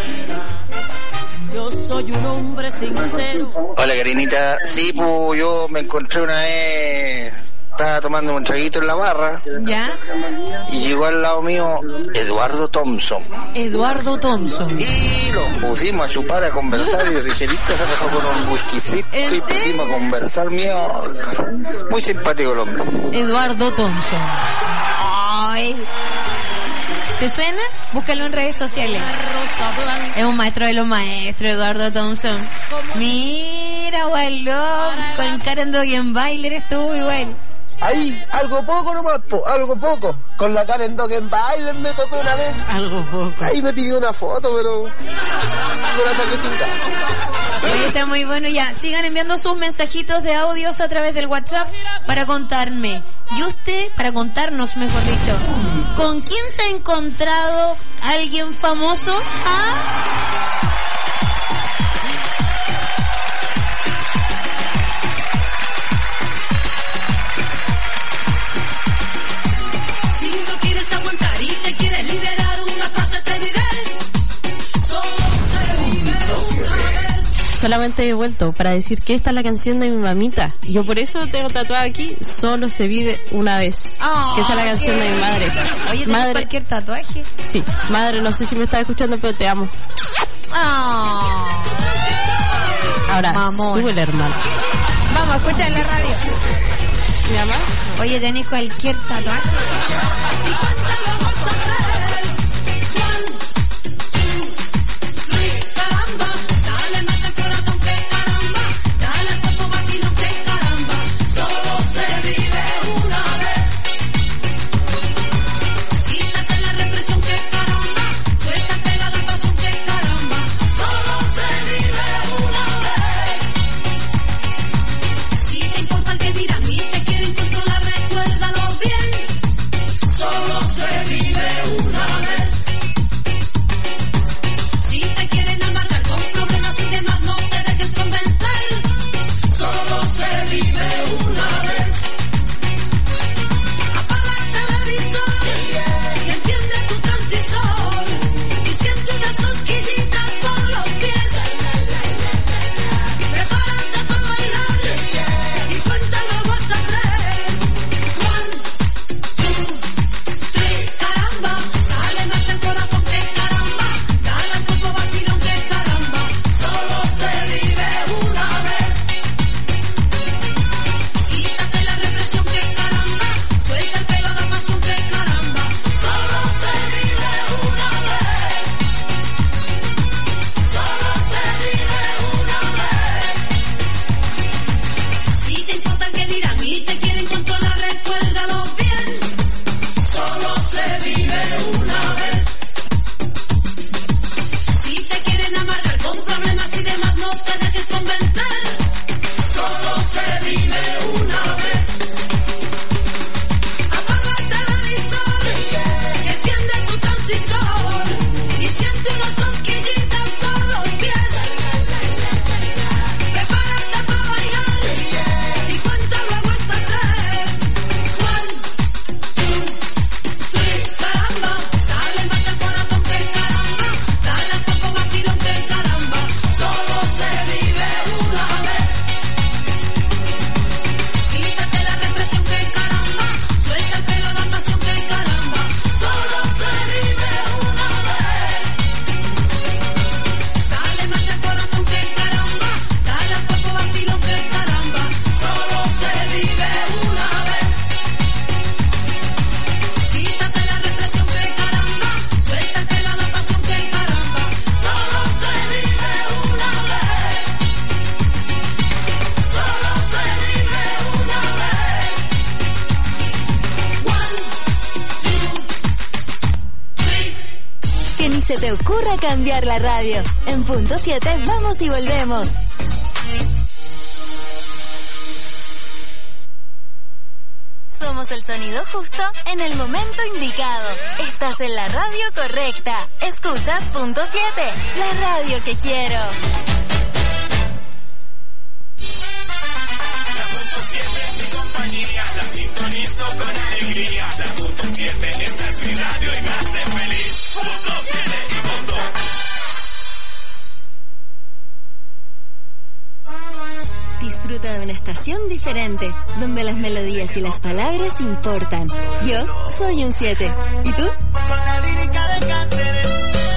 L: Yo soy un hombre sincero.
E: Hola, Karinita. Sí, pues yo me encontré una vez, estaba tomando un traguito en la barra.
N: ¿Ya?
E: Y llegó al lado mío Eduardo Thompson.
N: Eduardo Thompson.
E: Y lo pusimos a chupar, a conversar, y de ligerito se dejó con un whiskycito y pusimos a conversar, mío. Muy simpático el hombre.
N: Eduardo Thompson. Ay. ¿Te suena? Búscalo en redes sociales. Es un maestro de los maestros, Eduardo Thompson. Mira, Wallón, con Karen Dogenbailer estuvo igual.
U: Ahí, algo poco nomás, po, algo poco. Con la Karen Dogenbailer me topé una vez.
O: Algo poco.
U: Ahí me pidió una foto, pero... no la saqué pinta.
N: Oye, está muy bueno. Ya, sigan enviando sus mensajitos de audios a través del WhatsApp para contarme. Y usted, para contarnos, mejor dicho, ¿con quién se ha encontrado alguien famoso? ¿Ah?
L: Si no quieres aguantar y te quieres liberar, una cosa te diré. Solo se vive una vez.
O: Solamente he vuelto para decir que esta es la canción de mi mamita. Yo por eso tengo tatuado aquí, solo se vive una vez.
N: Oh,
O: que esa es la canción de mi madre.
N: Oye, ¿tienes
O: madre,
N: cualquier tatuaje?
O: Sí, madre, no sé si me estás escuchando, pero te amo.
N: Oh.
O: Ahora,
N: Mamón.
O: súbele, hermano.
N: Vamos, escucha en la radio.
O: ¿Mi mamá?
N: Oye, ¿tenés cualquier tatuaje?
L: Solo se vive
A: siente unas cosquillitas por los pies. Prepárate para bailar y cuenta luego hasta tres. One, two, three, caramba, dale más al corazón que caramba, dale al cuerpo más tirón que caramba, solo se vive una vez. Quítate la represión que caramba, suelta el pelo, la pasión que caramba, solo se vive una vez. Dale más al corazón que caramba, dale al cuerpo vacilón que caramba, solo se vive una vez. Quítate la represión que caramba, suelta el pelo, la pasión que caramba, solo se vive una vez. Solo se vive una vez. One, two, three.
J: Que ni se te ocurra cambiar la radio. En punto siete vamos y volvemos. Somos el sonido justo en el momento indicado. Estás en la radio correcta. Escuchas punto siete, la radio que quiero.
A: La punto siete es mi compañía, la sintonizo con alegría. La punto siete, esta es mi radio y me hace feliz. Punto siete y punto.
J: Disfruta de una estación diferente, donde las melodías y las palabras importan. Yo soy un siete. ¿Y tú?
A: Con la lírica de Cáceres.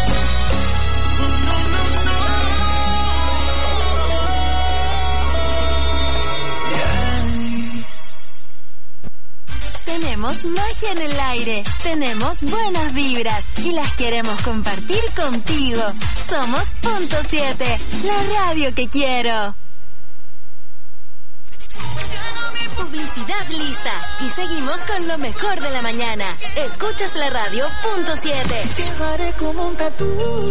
J: Tenemos magia en el aire, tenemos buenas vibras y las queremos compartir contigo. Somos punto siete, la radio que quiero. Publicidad lista y seguimos con lo mejor de la mañana. Escuchas la radio punto siete.
A: Llevaré como un tatú.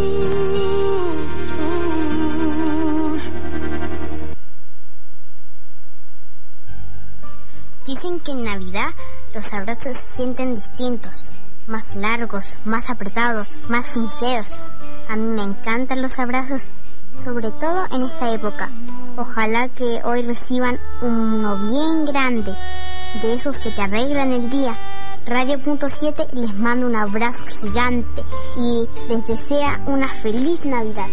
F: Dicen que en Navidad los abrazos se sienten distintos, más largos, más apretados, más sinceros. A mí me encantan los abrazos, sobre todo en esta época. Ojalá que hoy reciban uno bien grande, de esos que te arreglan el día. Radio punto siete les manda un abrazo gigante y les desea una feliz Navidad.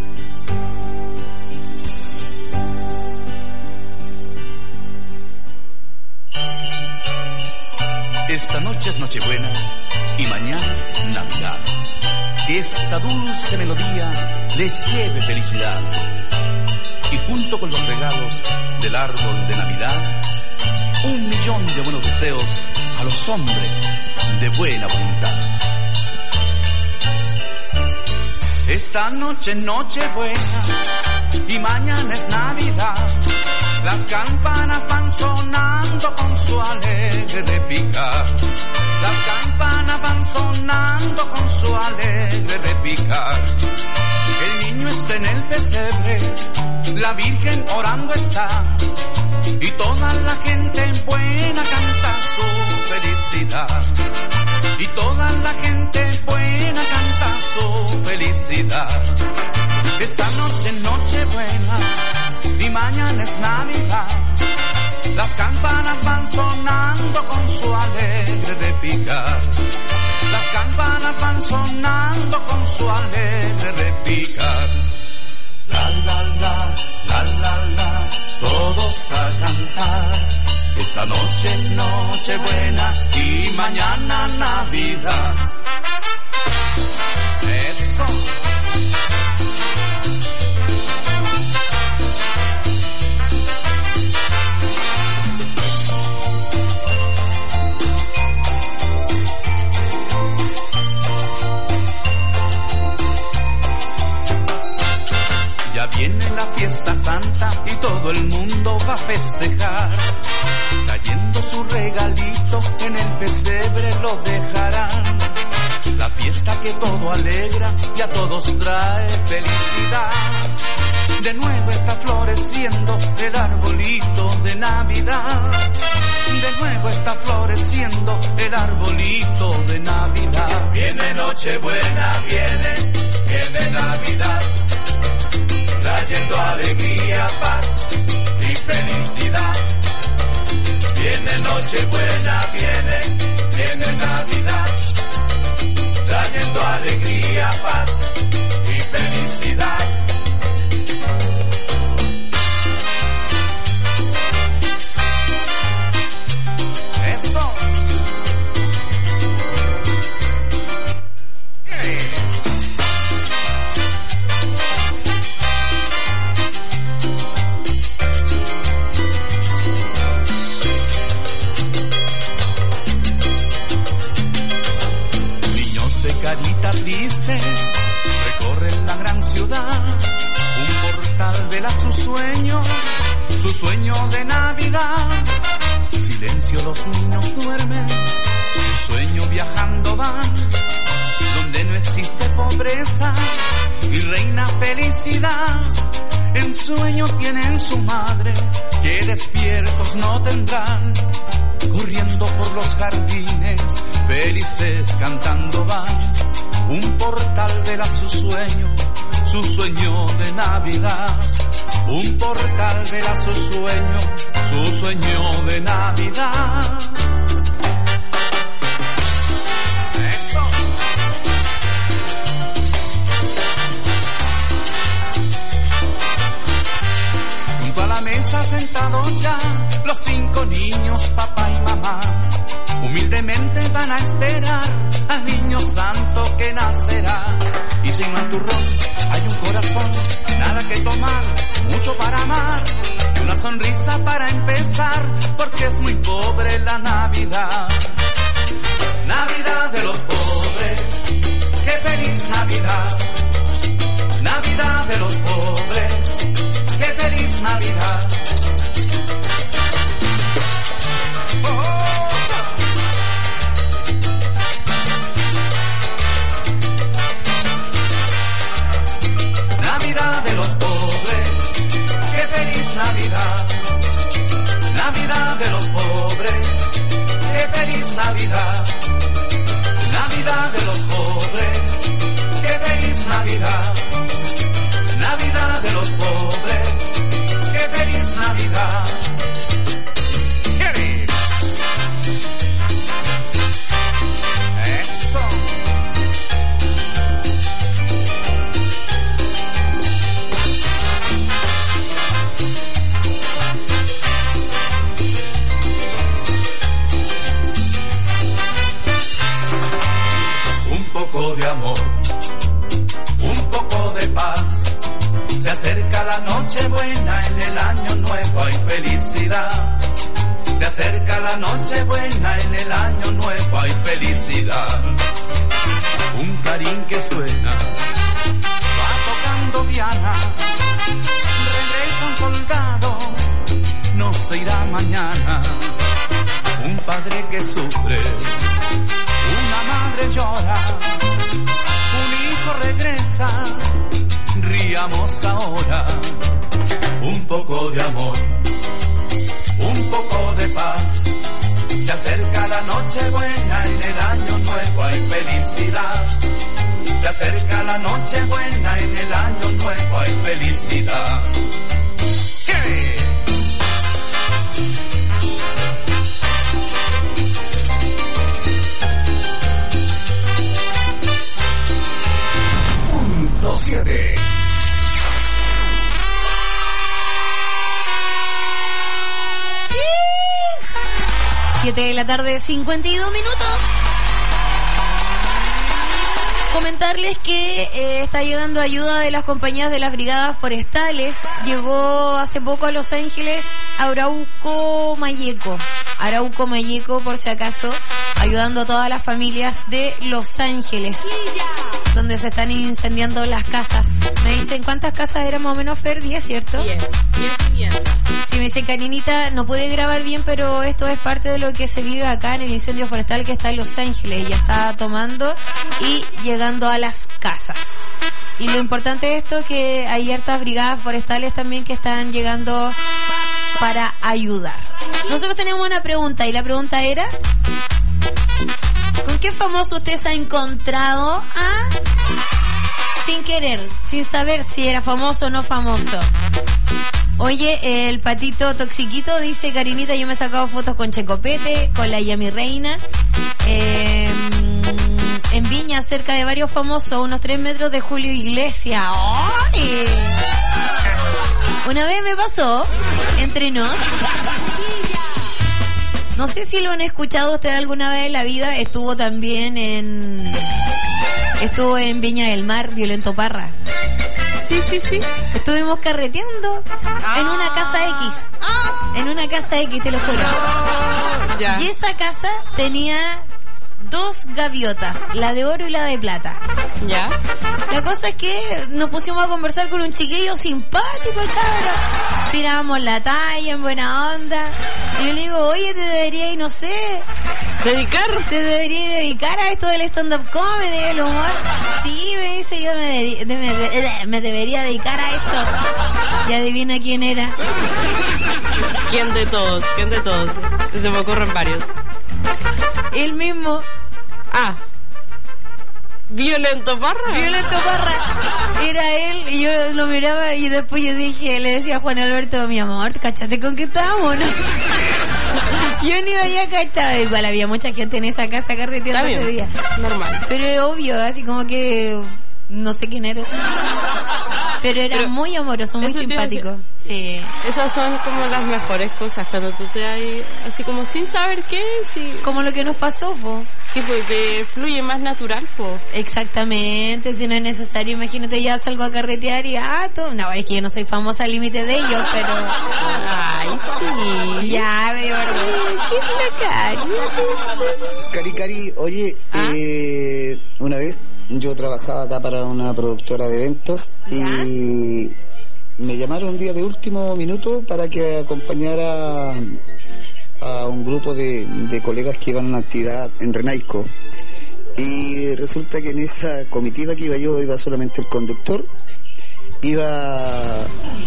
G: Esta noche es Nochebuena y mañana Navidad. Que esta dulce melodía les lleve felicidad. Y junto con los regalos del árbol de Navidad, un millón de buenos deseos a los hombres de buena voluntad. Esta noche es Nochebuena y mañana es Navidad. Las campanas van sonando con su alegre repicar. Las campanas van sonando con su alegre repicar. El niño está en el pesebre, la Virgen orando está, y toda la gente buena canta su felicidad. Y toda la gente buena canta su felicidad. Esta noche es Nochebuena y mañana es Navidad. Las campanas van sonando con su alegre repicar. Las campanas van sonando con su alegre repicar. La la la, la la la, todos a cantar. Esta noche es Nochebuena y mañana Navidad. Eso. Ya viene la fiesta santa y todo el mundo va a festejar. Trayendo su regalito en el pesebre lo dejarán. La fiesta que todo alegra y a todos trae felicidad. De nuevo está floreciendo el arbolito de Navidad. De nuevo está floreciendo el arbolito de Navidad. Viene Nochebuena, viene, que Nochebuena viene, viene Navidad, trayendo alegría, paz y felicidad. Eso. Carita triste, recorren la gran ciudad, un portal vela su sueño, su sueño de Navidad. Silencio, los niños duermen, en sueño viajando van, donde no existe pobreza y reina felicidad. En sueño tienen su madre, que despiertos no tendrán, corriendo por los jardines, felices cantando van. Un portal vela su sueño, su sueño de Navidad. Un portal vela su sueño, su sueño de Navidad. Eso. Junto a la mesa sentados ya, los cinco niños, papá y mamá, humildemente van a esperar al niño santo que nacerá. Y si no hay turrón, hay un corazón, nada que tomar, mucho para amar, y una sonrisa para empezar, porque es muy pobre la Navidad. Navidad de los pobres, qué feliz Navidad. Navidad de los pobres, qué feliz Navidad. Navidad de los pobres, qué feliz Navidad. Navidad de los pobres, qué feliz Navidad. Navidad de los pobres, qué feliz Navidad. Navidad de los pobres, qué feliz Navidad. ¡Qué eso! Un poco de amor, un poco de paz. Se acerca la noche buena, en el año nuevo hay felicidad. Se acerca la noche buena, en el año nuevo hay felicidad. Un clarín que suena, va tocando Diana. Regresa un soldado, no se irá mañana. Un padre que sufre, una madre llora, un hijo regresa, riamos ahora. Un poco de amor, un poco de paz. Se acerca la noche buena, en el año nuevo hay felicidad. Se acerca la noche buena, en el año nuevo hay felicidad. ¡Qué!
M: Punto siete.
N: siete de la tarde, cincuenta y dos minutos. Comentarles que eh, está llegando ayuda de las compañías de las brigadas forestales. Llegó hace poco a Los Ángeles Arauco Mayeco. Arauco Mayeco, por si acaso, ayudando a todas las familias de Los Ángeles, donde se están incendiando las casas. Me dicen, ¿cuántas casas eran más o menos, Fer? diez, ¿cierto?
O: diez, diez viviendas.
N: Sí, me dice Karinita, no pude grabar bien, pero esto es parte de lo que se vive acá en el incendio forestal que está en Los Ángeles. Ya está tomando y llegando a las casas. Y lo importante de esto es que hay hartas brigadas forestales también que están llegando para ayudar. Nosotros tenemos una pregunta y la pregunta era, ¿con qué famoso usted se ha encontrado? ¿Ah? Sin querer, sin saber si era famoso o no famoso. Oye, el patito toxiquito dice, Karinita, yo me he sacado fotos con Checopete, con la Yami Reina, eh, en Viña, cerca de varios famosos, unos tres metros de Julio Iglesias. ¡Ay! Una vez me pasó, entre nos, no sé si lo han escuchado ustedes alguna vez en la vida, estuvo también en, estuvo en Viña del Mar, Violento Parra. Sí, sí, sí. Estuvimos carreteando ah. en una casa X. Ah. En una casa X, te lo juro. Ya. Y esa casa tenía dos gaviotas, la de oro y la de plata. Ya. La cosa es que nos pusimos a conversar con un chiquillo simpático, el cabrón. Tirábamos la talla en buena onda. Y yo le digo, oye, te deberías, no sé, dedicar. Te deberías dedicar a esto del stand-up comedy, el humor. Sí, me dice, yo me, de, de, me, de, me debería dedicar a esto. Y adivina quién era.
O: ¿Quién de todos? ¿Quién de todos? Se me ocurren varios.
N: Él mismo.
O: Ah. Violento Parra.
N: Violento Parra. Era él y yo lo miraba y después yo dije, le decía a Juan Alberto, mi amor, ¿cachate con qué estábamos, no? Yo ni había cachado. Igual había mucha gente en esa casa carreteando ese día.
O: Normal.
N: Pero es obvio, así como que no sé quién eres. Pero era Pero muy amoroso, muy simpático. Sí.
O: Esas son como las mejores cosas, cuando tú te das así como sin saber qué, sí.
N: Como lo que nos pasó, po.
O: Sí, porque fluye más natural, po.
N: Exactamente, si no es necesario, imagínate, ya salgo a carretear y ah, tú, no, es que yo no soy famosa al límite de ellos, pero ay, sí. Ya, veo, ¿qué es la Cari?
U: Cari, Cari, oye, ¿Ah? eh, una vez yo trabajaba acá para una productora de eventos. ¿Ya? Y me llamaron un día de último minuto para que acompañara a un grupo de, de colegas que iban a una actividad en Renaico. Y resulta que en esa comitiva que iba yo, iba solamente el conductor, iba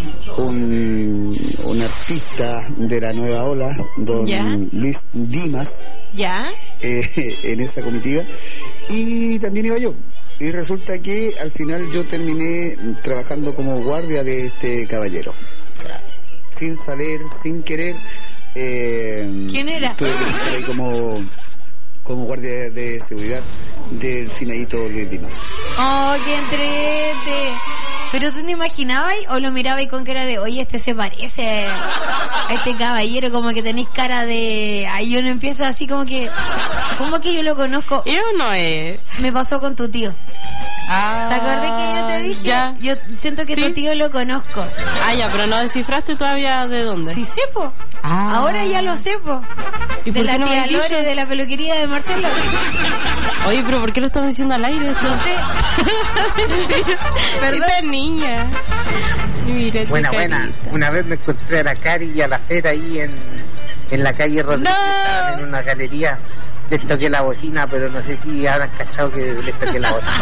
U: un, un artista de la nueva ola, don ¿Ya? Luis Dimas,
N: ¿Ya?
U: Eh, en esa comitiva, y también iba yo. Y resulta que al final yo terminé trabajando como guardia de este caballero. O sea, sin saber, sin querer. Eh,
N: ¿Quién era?
U: Tuve que empezar ahí como, como guardia de seguridad del finadito Luis Dimas.
N: ¡Oh, qué entrete! Pero tú no imaginabas o lo mirabas con cara de, oye, este se parece a este caballero, como que tenés cara de... Ahí uno empieza así como que... ¿Cómo que yo lo conozco?
O: Yo no es...
N: Me pasó con tu tío.
O: Ah,
N: ¿te acordás que yo te dije?
O: Ya.
N: Yo siento que ¿Sí? tu tío lo conozco.
O: Ah, ya, pero no descifraste todavía de dónde.
N: Sí, sepo. Ah. Ahora ya lo sepo. ¿Y de la no tía Lore, de la peluquería de Marcelo.
O: Oye, pero ¿por qué lo estamos diciendo al aire? Esto?
N: No sé.
O: Perdón, niña.
H: Mira, buena, buena. Una vez me encontré a la Cari y a la Fera ahí en, en la calle Rodríguez. No. Estaban en una galería. Les toqué la bocina, pero no sé si habrán cachado que les toqué la bocina.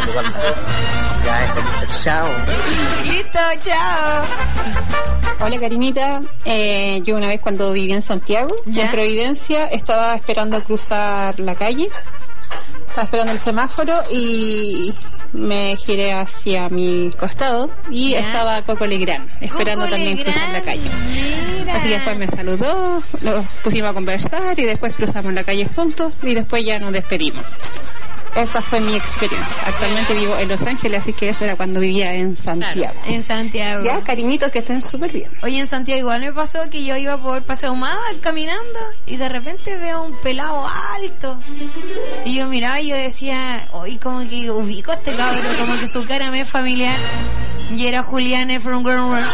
H: Ya, esto, listo, chao.
N: Listo, chao.
I: Hola, Karinita. Eh, yo una vez cuando viví en Santiago, ¿Ya? en Providencia, estaba esperando a cruzar la calle. Estaba esperando el semáforo y me giré hacia mi costado y ¿Ya? estaba Coco Legrand esperando Coco también Legrand. cruzar la calle. Mira. Así que después me saludó, nos pusimos a conversar y después cruzamos la calle juntos y después ya nos despedimos. Esa fue mi experiencia. Actualmente vivo en Los Ángeles, así que eso era cuando vivía en Santiago.
N: Claro, en Santiago.
I: Ya, cariñitos, que estén súper bien.
N: Oye, en Santiago igual me pasó que yo iba por Paseo Humada caminando y de repente veo un pelado alto. Y yo miraba y yo decía, oye, como que ubico a este cabrón, como que su cara me es familiar. Y era Julián from Ground World.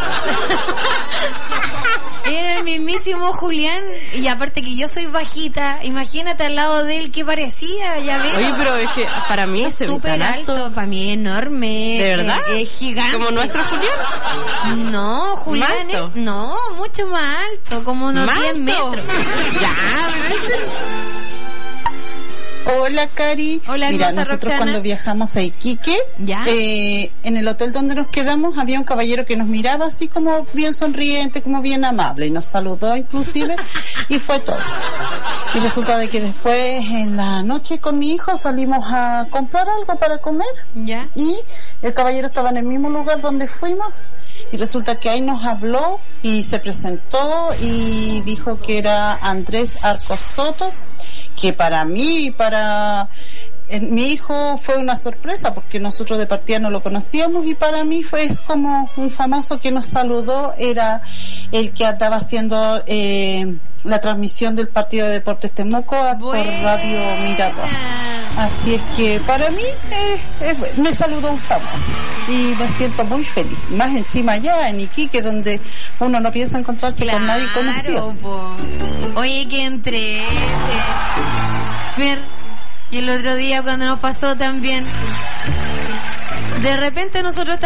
N: Era el mismísimo Julián. Y aparte que yo soy bajita, imagínate al lado de él que parecía, ya ves.
O: Oye, pero es que para mí es
N: súper alto. alto. Para mí es enorme.
O: ¿De verdad?
N: Es, es gigante.
O: ¿Como nuestro Julián?
N: No, Julián es, no, mucho más alto, como unos ¿Más diez metros.
I: Ya, Hola, Cari.
N: Hola,
I: Mira, nosotros
N: Roxana.
I: Cuando viajamos a Iquique, eh, en el hotel donde nos quedamos había un caballero que nos miraba así como bien sonriente, como bien amable, y nos saludó inclusive, y fue todo. Y resulta de que después en la noche con mi hijo salimos a comprar algo para comer,
N: ¿Ya?
I: y el caballero estaba en el mismo lugar donde fuimos,
K: y resulta que ahí nos habló y se presentó y dijo que era Andrés Arcos Soto, que para mí, para eh, mi hijo fue una sorpresa porque nosotros de partida no lo conocíamos, y para mí fue es como un famoso que nos saludó, era el que andaba haciendo eh, la transmisión del partido de Deportes Temuco por Radio Mirador. Así es que para mí eh, eh, me saludó un famoso y me siento muy feliz, más encima allá en Iquique, donde uno no piensa encontrarse
N: claro,
K: con nadie conocido.
N: Po. Oye, que entre y el otro día cuando nos pasó también, de repente nosotros